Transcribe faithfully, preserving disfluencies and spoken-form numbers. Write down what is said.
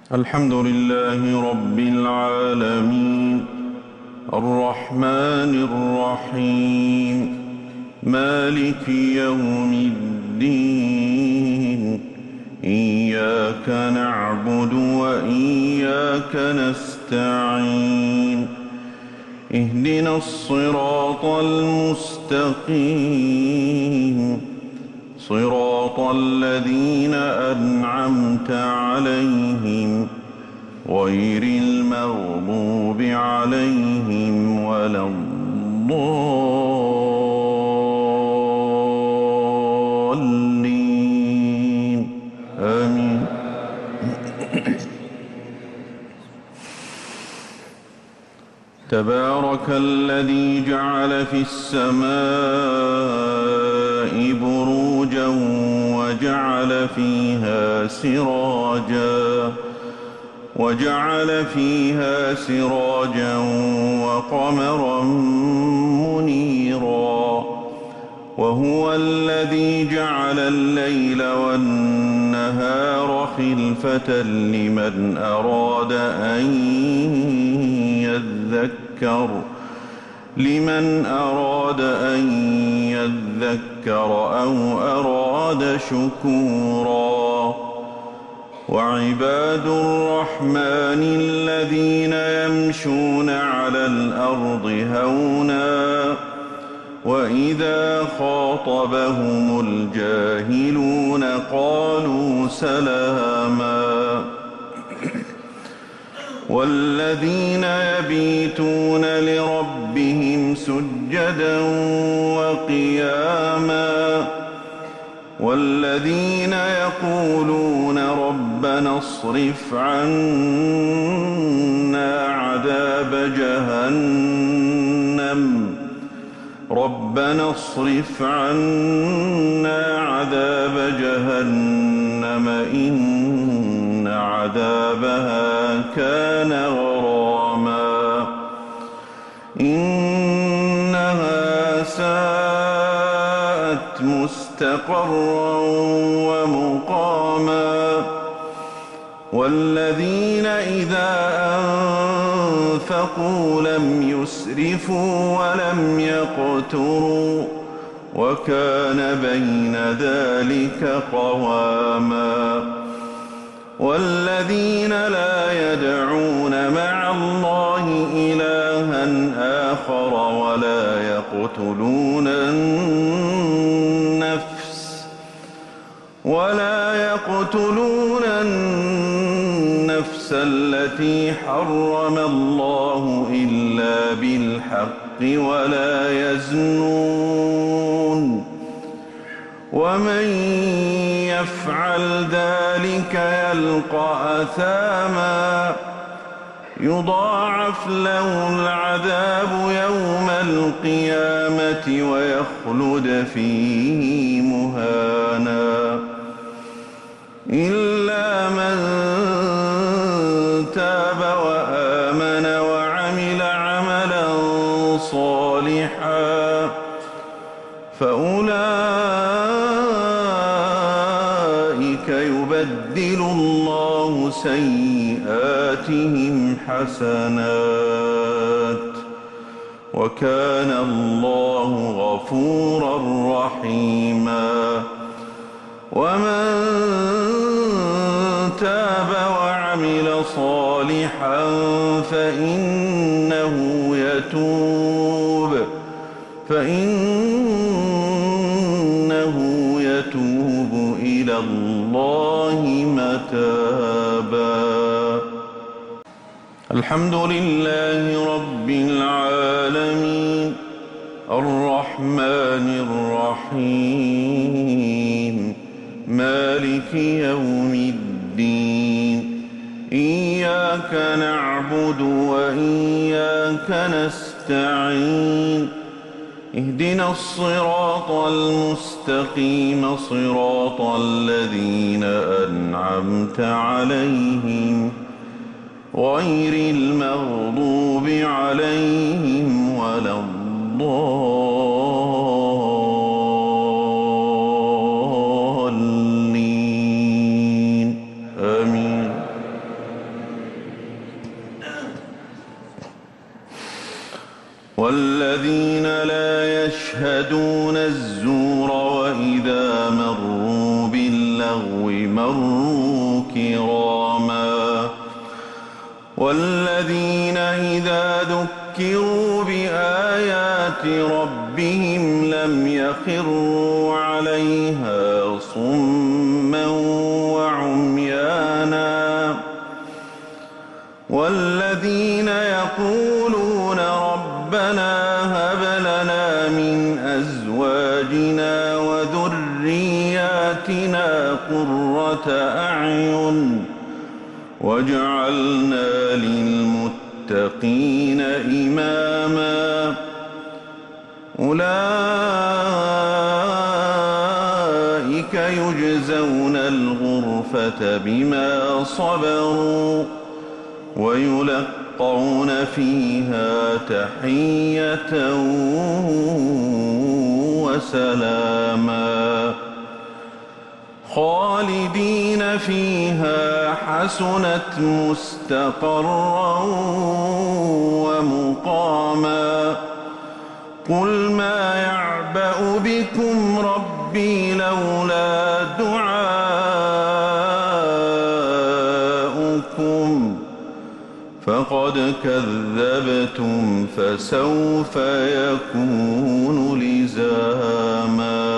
الحمد لله رب العالمين الرحمن الرحيم مالك يوم الدين إياك نعبد وإياك نستعين اهدنا الصراط المستقيم صراط الذين أنعمت عليهم غير المغضوب عليهم ولا الضالين آمين. تبارك الذي جعل في السماء بروجا وجعل فيها سراجا وجعل فيها سراجا وقمرا منيرا وهو الذي جعل الليل والنهار خلفة لمن أراد أن يذكر لمن أراد أن يذكر أو أراد شكورا وعباد الرحمن الذين يمشون على الأرض هونا وإذا خاطبهم الجاهلون قالوا سلاما والذين يبيتون لربهم سجدا وقياما والذين يقولون ربنا اصرف عنا عذاب جهنم ربنا اصرف عنا عذاب جهنم إن عذابها كان غراما إنها ساءت مستقرا ومقاما والذين إذا أنفقوا لم يسرفوا ولم يقتروا وكان بين ذلك قواما والذين لا يدعون مع الله إلها آخر ولا يقتلون النفس ولا يقتلون النفس التي حرم الله إلا بالحق ولا يزنون ومن يفعل ذلك يلقى أثاما يضاعف له العذاب يوم القيامة ويخلد فيه مهانا إلا من تاب وآمن وعمل عملا صالحا فأولئك يبدل الله سيئاتهم حسنات وكان الله غفورا رحيما ومن تاب وعمل صالحا فإنه يتوب فإنه يتوب إلى الله متابا. الحمد لله رب العالمين الرحمن الرحيم مالك يوم الدين إياك نعبد وإياك نستعين اهدنا الصراط المستقيم صراط الذين أنعمت عليهم غير المغضوب عليهم ولا الضالين آمين. والذين لا يشهدون الزور وإذا مروا باللغو مروا كراما والذين إذا ذكروا بآيات ربهم لم يخروا عليها صما وعميانا والذين يقولون ربنا هب لنا من أزواجنا وذرياتنا قرة أعين واجعلنا للمتقين إماما أولئك يجزون الغرفة بما صبروا ويلقون فيها تحية وسلاما خالدين فيها حسنت مستقرا ومقاما قل ما يعبأ بكم ربي لولا دعاؤكم فقد كذبتم فسوف يكون لزاما.